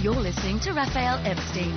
You're listening to Raphael Epstein.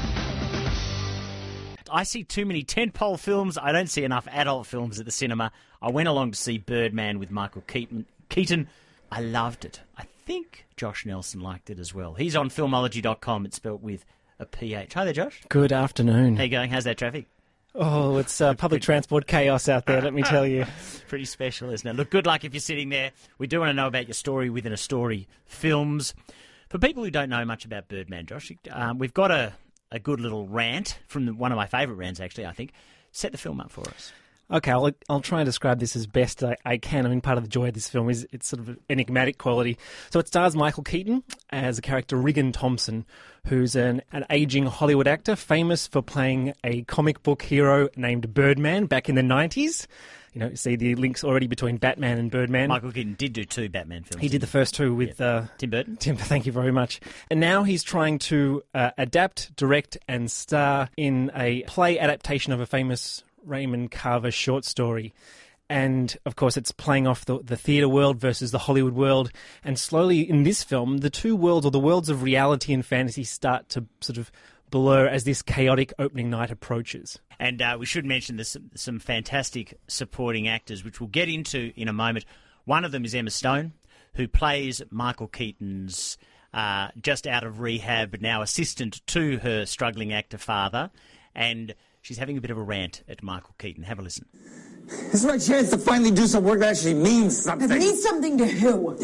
I see too many tentpole films. I don't see enough adult films at the cinema. I went along to see Birdman with Michael Keaton. I loved it. I think Josh Nelson liked it as well. He's on filmology.com. It's spelt with a PH. Hi there, Josh. Good afternoon. How you going? How's that traffic? Oh, it's public transport chaos out there, let me tell you. Pretty special, isn't it? Look, good luck if you're sitting there. We do want to know about your story within a story films. For people who don't know much about Birdman, Josh, we've got a good little rant from one of my favourite rants, actually, I think. Set the film up for us. Okay, I'll try and describe this as best I can. I mean, part of the joy of this film is it's sort of enigmatic quality. So it stars Michael Keaton as a character, Riggin Thompson, who's an ageing Hollywood actor famous for playing a comic book hero named Birdman back in the 90s. You know, see the links already between Batman and Birdman. Michael Keaton did do 2 Batman films. He did the first 2 with Tim Burton. Thank you very much. And now he's trying to adapt, direct, and star in a play adaptation of a famous Raymond Carver short story. And, of course, it's playing off the theatre world versus the Hollywood world. And slowly in this film, the two worlds, or the worlds of reality and fantasy, start to sort of blur as this chaotic opening night approaches. And we should mention there's some fantastic supporting actors, which we'll get into in a moment. One of them is Emma Stone, who plays Michael Keaton's just out of rehab, now assistant to her struggling actor father. And she's having a bit of a rant at Michael Keaton. Have a listen. This is my chance to finally do some work that actually means something. It means something to who?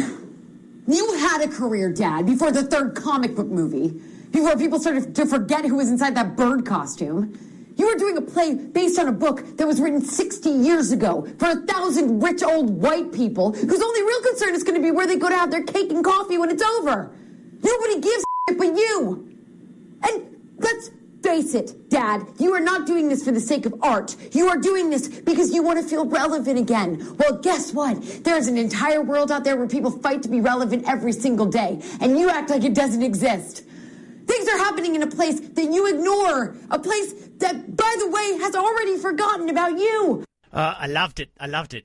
You had a career, Dad, before the 3rd comic book movie. Before people started to forget who was inside that bird costume. You were doing a play based on a book that was written 60 years ago for 1,000 rich old white people whose only real concern is going to be where they go to have their cake and coffee when it's over. Nobody gives a but you. And let's face it, Dad, you are not doing this for the sake of art. You are doing this because you want to feel relevant again. Well, guess what? There's an entire world out there where people fight to be relevant every single day, and you act like it doesn't exist. Things are happening in a place that you ignore, a place that, by the way, has already forgotten about you. I loved it.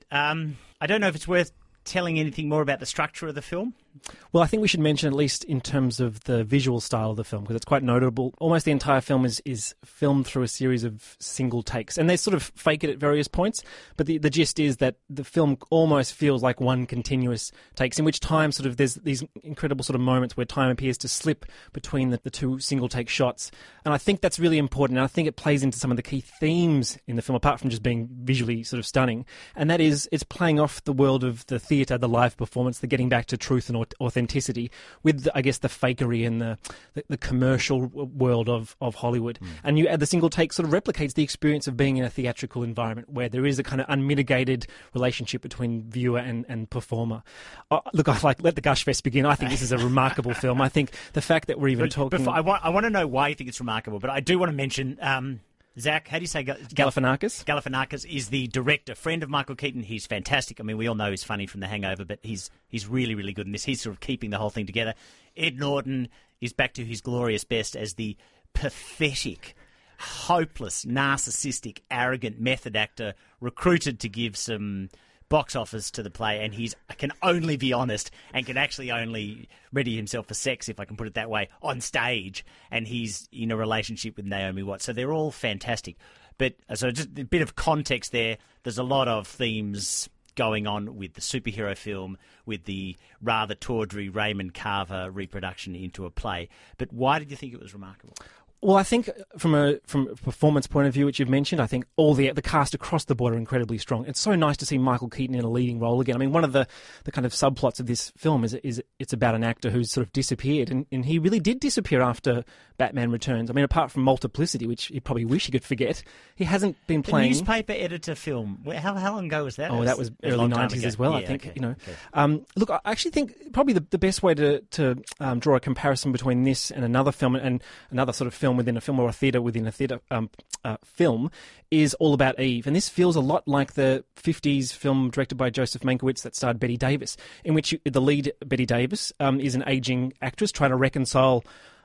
I don't know if it's worth telling anything more about the structure of the film. Well, I think we should mention, at least in terms of the visual style of the film, because it's quite notable. Almost the entire film is filmed through a series of single takes, and they sort of fake it at various points, but the gist is that the film almost feels like one continuous takes, in which time sort of there's these incredible sort of moments where time appears to slip between the 2 single take shots. And I think that's really important, and I think it plays into some of the key themes in the film, apart from just being visually sort of stunning, and that is it's playing off the world of the theatre, the live performance, the getting back to truth and authenticity with, I guess, the fakery and the commercial world of Hollywood. And the single take sort of replicates the experience of being in a theatrical environment where there is a kind of unmitigated relationship between viewer and performer. Look, let the gush fest begin. I think this is a remarkable film. I think the fact that we're even talking... I want to know why you think it's remarkable, but I do want to mention... Zach, how do you say... Galifianakis? Galifianakis is the director, friend of Michael Keaton. He's fantastic. I mean, we all know he's funny from The Hangover, but he's really, really good in this. He's sort of keeping the whole thing together. Ed Norton is back to his glorious best as the pathetic, hopeless, narcissistic, arrogant method actor recruited to give some box office to the play, and he can only be honest and can actually only ready himself for sex, if I can put it that way, on stage, and he's in a relationship with Naomi Watts. So they're all fantastic. But so just a bit of context there. There's a lot of themes going on with the superhero film, with the rather tawdry Raymond Carver reproduction into a play. But why did you think it was remarkable? Well, I think from a performance point of view, which you've mentioned, I think all the cast across the board are incredibly strong. It's so nice to see Michael Keaton in a leading role again. I mean, one of the kind of subplots of this film is it's about an actor who's sort of disappeared, and he really did disappear after Batman Returns. I mean, apart from Multiplicity, which he probably wish he could forget, he hasn't been playing... The newspaper editor film. How long ago was that? Oh, that was early 90s as well, yeah, I think. Okay, you know. Okay. Look, I actually think probably the best way to draw a comparison between this and another film and another sort of film within a film, or a theatre within a theatre film, is All About Eve. And this feels a lot like the 50s film directed by Joseph Mankiewicz that starred Bette Davis, in which the lead, Bette Davis, is an ageing actress trying to reconcile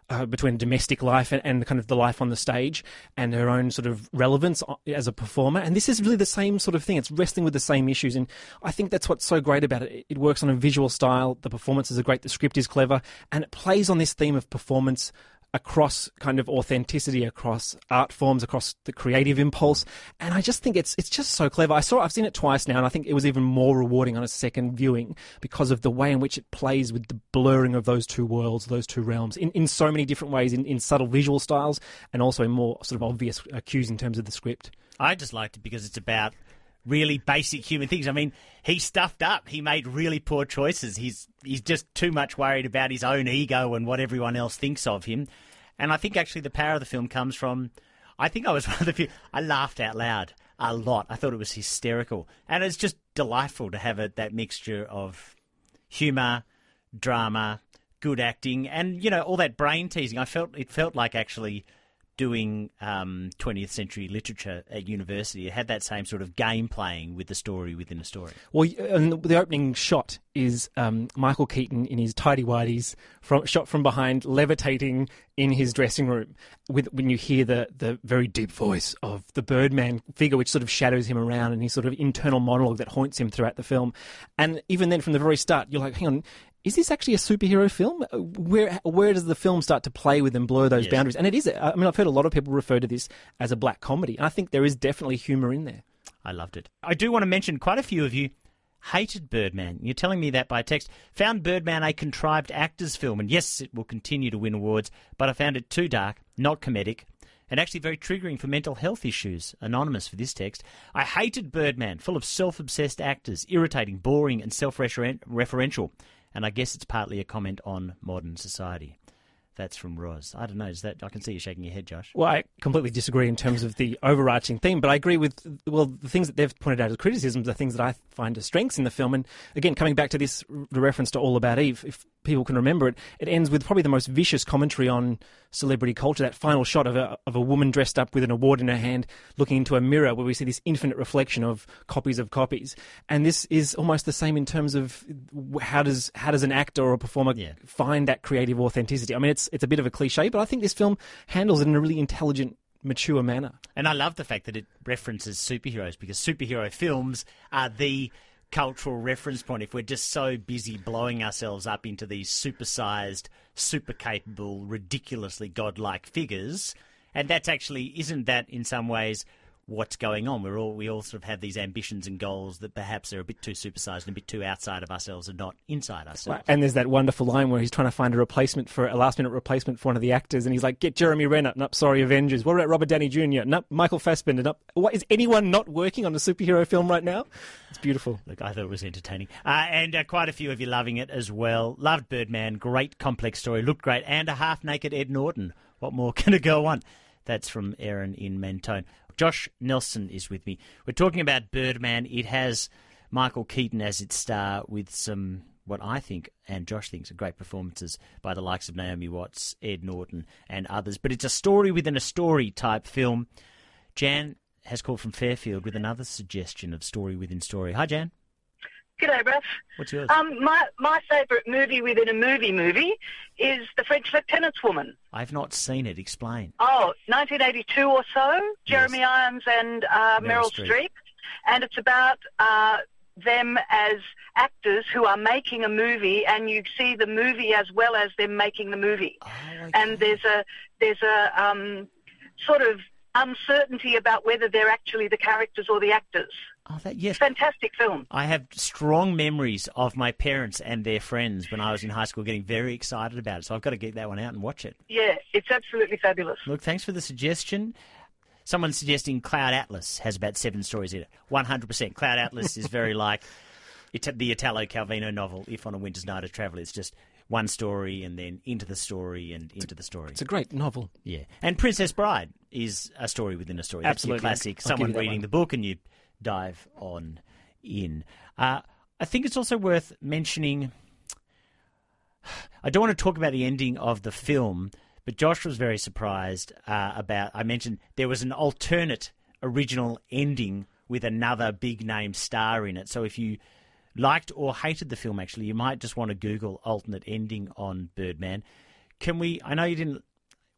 between domestic life and kind of the life on the stage and her own sort of relevance as a performer. And this is really the same sort of thing. It's wrestling with the same issues. And I think that's what's so great about it. It works on a visual style. The performances are great. The script is clever. And it plays on this theme of performance across kind of authenticity, across art forms, across the creative impulse. And I just think it's just so clever. I've seen it twice now, and I think it was even more rewarding on a second viewing because of the way in which it plays with the blurring of those two worlds, those two realms, in so many different ways, in subtle visual styles and also in more sort of obvious cues in terms of the script. I just liked it because it's about really basic human things. I mean, he stuffed up. He made really poor choices. He's just too much worried about his own ego and what everyone else thinks of him. And I think actually the power of the film comes from, I think I was one of the few, I laughed out loud a lot. I thought it was hysterical. And it's just delightful to have that mixture of humour, drama, good acting, and, you know, all that brain teasing. It felt like actually doing 20th century literature at university. It had that same sort of game playing with the story within a story. Well, and the opening shot is Michael Keaton in his tidy-whities, shot from behind, levitating in his dressing room, when you hear the very deep voice of the Birdman figure, which sort of shadows him around, and his sort of internal monologue that haunts him throughout the film. And even then, from the very start, you're like, hang on, is this actually a superhero film? Where does the film start to play with and blur those boundaries? And it is. I mean, I've heard a lot of people refer to this as a black comedy. And I think there is definitely humour in there. I loved it. I do want to mention quite a few of you hated Birdman. You're telling me that by text. Found Birdman a contrived actors film. And yes, it will continue to win awards, but I found it too dark, not comedic, and actually very triggering for mental health issues. Anonymous for this text. I hated Birdman, full of self-obsessed actors, irritating, boring, and self-referential. And I guess it's partly a comment on modern society. That's from Roz. I don't know. I can see you shaking your head, Josh. Well, I completely disagree in terms of the overarching theme, but I agree with, the things that they've pointed out as criticisms are things that I find as strengths in the film. And again, coming back to this, the reference to All About Eve, if people can remember it, it ends with probably the most vicious commentary on celebrity culture, that final shot of a woman dressed up with an award in her hand looking into a mirror where we see this infinite reflection of copies of copies. And this is almost the same in terms of how does an actor or a performer find that creative authenticity. I mean, it's a bit of a cliche, but I think this film handles it in a really intelligent, mature manner. And I love the fact that it references superheroes, because superhero films are the cultural reference point. If we're just so busy blowing ourselves up into these supersized, super capable, ridiculously godlike figures, and that's actually, isn't that in some ways what's going on? We all sort of have these ambitions and goals that perhaps are a bit too supersized and a bit too outside of ourselves and not inside ourselves. And there's that wonderful line where he's trying to find a last minute replacement for one of the actors, and he's like, get Jeremy Renner. Nope, sorry, Avengers. What about Robert Downey Jr.? Nope, Michael Fassbender. Nope. What, is anyone not working on a superhero film right now? It's beautiful. Look, I thought it was entertaining. And quite a few of you loving it as well. Loved Birdman. Great complex story. Looked great. And a half-naked Ed Norton. What more can a girl want? That's from Erin in Mentone. Josh Nelson is with me. We're talking about Birdman. It has Michael Keaton as its star with some, what I think, and Josh thinks, are great performances by the likes of Naomi Watts, Ed Norton, and others. But it's a story within a story type film. Jan has called from Fairfield with another suggestion of story within story. Hi, Jan. G'day, Russ. What's yours? My favourite movie within a movie is The French Lieutenant's Woman. I've not seen it. Explain. 1982 or so. Jeremy Irons and Meryl Streep. And it's about them as actors who are making a movie, and you see the movie as well as them making the movie. Oh, okay. And there's a sort of uncertainty about whether they're actually the characters or the actors. Yes. Fantastic film. I have strong memories of my parents and their friends when I was in high school getting very excited about it, so I've got to get that one out and watch it. Yeah, it's absolutely fabulous. Look, thanks for the suggestion. Someone's suggesting Cloud Atlas has about 7 stories in it. 100%. Cloud Atlas is very like the Italo Calvino novel, If on a Winter's Night a Traveller. It's just one story and then into the story and into the story. It's a great novel. Yeah. And Princess Bride is a story within a story. Absolutely. That's your classic. Someone reading the book and you dive on in. I think it's also worth mentioning, I don't want to talk about the ending of the film, but Josh was very surprised about, I mentioned there was an alternate original ending with another big name star in it. So if you liked or hated the film, actually, you might just want to Google alternate ending on Birdman. I know you didn't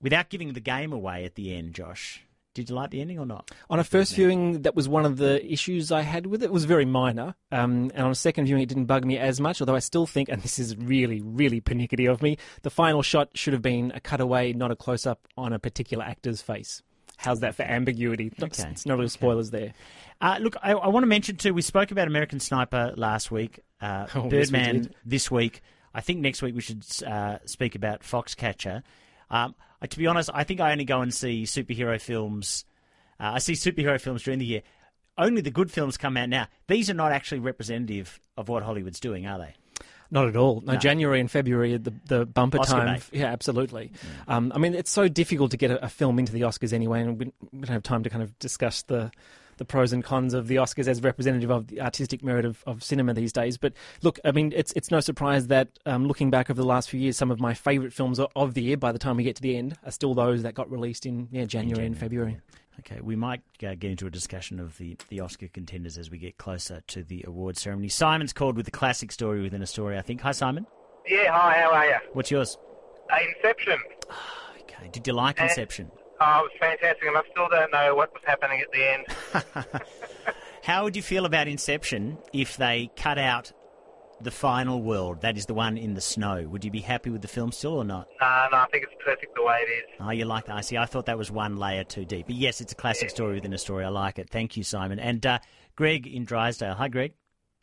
without giving the game away at the end, Josh, did you like the ending or not? On a first viewing, that was one of the issues I had with it. It was very minor. And on a second viewing, it didn't bug me as much, although I still think, and this is really, really pernickety of me, the final shot should have been a cutaway, not a close-up on a particular actor's face. How's that for ambiguity? Okay. It's not really spoilers there. Look, I want to mention too, we spoke about American Sniper last week, Birdman this week. I think next week we should speak about Foxcatcher. To be honest, I think I only go and see superhero films. I see superhero films during the year. Only the good films come out now. These are not actually representative of what Hollywood's doing, are they? Not at all. No, January and February, the bumper Oscar time. bait. Yeah, absolutely. I mean, it's so difficult to get a film into the Oscars anyway, and we don't have time to kind of discuss the pros and cons of the Oscars as representative of the artistic merit of cinema these days. But look, I mean, it's no surprise that looking back over the last few years, some of my favourite films of the year, by the time we get to the end, are still those that got released in January and February. Okay, we might get into a discussion of the Oscar contenders as we get closer to the award ceremony. Simon's called with a classic story within a story, I think. Hi, Simon. Yeah, hi, how are you? What's yours? Inception. Okay, did you like Inception? Oh, it was fantastic, and I still don't know what was happening at the end. How would you feel about Inception if they cut out the final world, that is the one in the snow? Would you be happy with the film still or not? No, I think it's perfect the way it is. Oh, you like that? I see. I thought that was one layer too deep. But yes, it's a classic story within a story. I like it. Thank you, Simon. And Greg in Drysdale. Hi, Greg.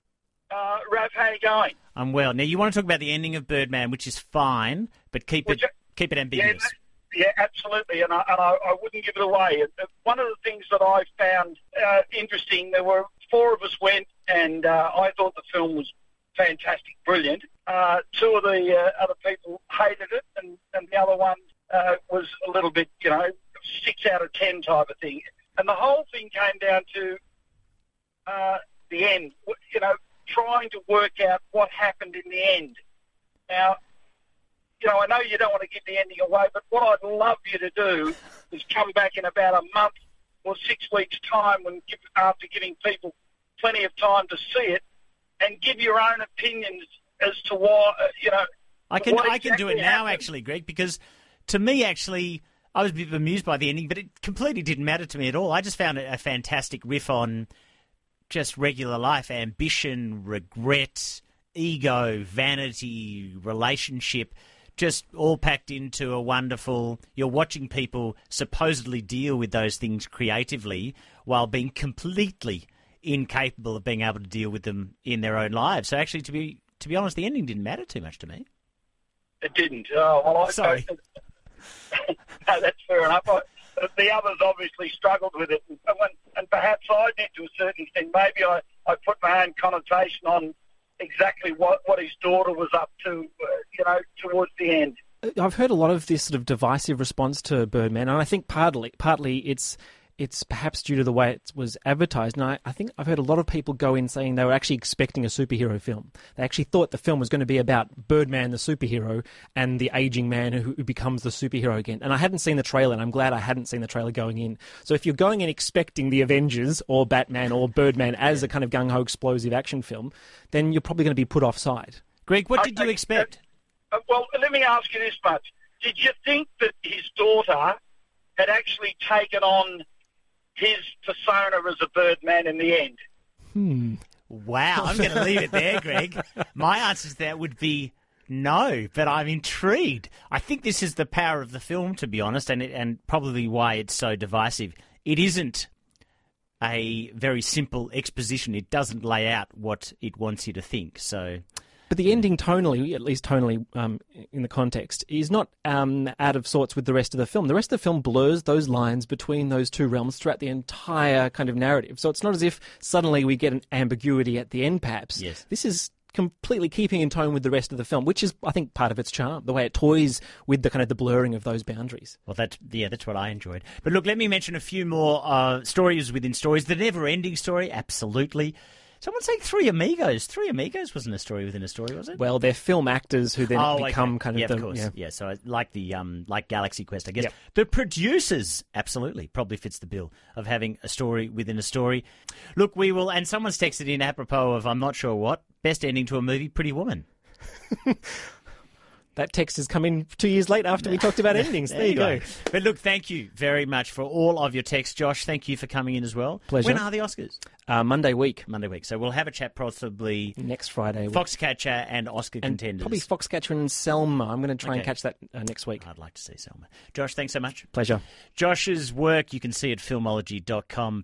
Raph, how you going? I'm well. Now, you want to talk about the ending of Birdman, which is fine, but keep it ambiguous. Yeah, absolutely, and I wouldn't give it away. One of the things that I found interesting, there were four of us went, and I thought the film was fantastic, brilliant. Two of the other people hated it, and the other one was a little bit, 6 out of 10 type of thing. And the whole thing came down to the end, trying to work out what happened in the end. Now, I know you don't want to give the ending away, but what I'd love you to do is come back in about a month or 6 weeks' time, after giving people plenty of time to see it, and give your own opinions as to why, I can do it now, actually, Greg, because to me, actually, I was a bit amused by the ending, but it completely didn't matter to me at all. I just found it a fantastic riff on just regular life, ambition, regret, ego, vanity, relationship, just all packed into a wonderful... You're watching people supposedly deal with those things creatively while being completely incapable of being able to deal with them in their own lives. So actually, to be honest, the ending didn't matter too much to me. It didn't. Oh, well, Sorry. No, that's fair enough. The others obviously struggled with it, and perhaps I did to a certain extent. Maybe I put my own connotation on exactly what his daughter was up to, towards the end. I've heard a lot of this sort of divisive response to Birdman, and I think partly it's perhaps due to the way it was advertised. And I think I've heard a lot of people go in saying they were actually expecting a superhero film. They actually thought the film was going to be about Birdman, the superhero, and the aging man who becomes the superhero again. And I hadn't seen the trailer, and I'm glad I hadn't seen the trailer going in. So if you're going in expecting the Avengers or Batman or Birdman as a kind of gung-ho explosive action film, then you're probably going to be put offside. Greg, what did you expect? Well, let me ask you this much. Did you think that his daughter had actually taken on his persona as a Birdman in the end? Wow, I'm going to leave it there, Greg. My answer to that would be no, but I'm intrigued. I think this is the power of the film, to be honest, and probably why it's so divisive. It isn't a very simple exposition. It doesn't lay out what it wants you to think, so... But the ending tonally, at least tonally in the context, is not out of sorts with the rest of the film. The rest of the film blurs those lines between those two realms throughout the entire kind of narrative. So it's not as if suddenly we get an ambiguity at the end, perhaps. Yes. This is completely keeping in tone with the rest of the film, which is, I think, part of its charm, the way it toys with the kind of the blurring of those boundaries. Well, that's what I enjoyed. But look, let me mention a few more stories within stories. The never-ending story, absolutely. Someone saying Three Amigos. Three Amigos wasn't a story within a story, was it? Well, they're film actors who then become okay. kind of of course. Yeah. Yeah, so like like Galaxy Quest, I guess. Yep. The producers, absolutely, probably fits the bill of having a story within a story. Look, we will, and someone's texted in apropos of I'm not sure what, best ending to a movie, Pretty Woman. That text has come in 2 years late after we talked about endings. There you go. But look, thank you very much for all of your texts, Josh. Thank you for coming in as well. Pleasure. When are the Oscars? Monday week. So we'll have a chat possibly next Friday. Foxcatcher and Oscar contenders. Probably Foxcatcher and Selma. I'm going to try and catch that next week. I'd like to see Selma. Josh, thanks so much. Pleasure. Josh's work you can see at filmology.com.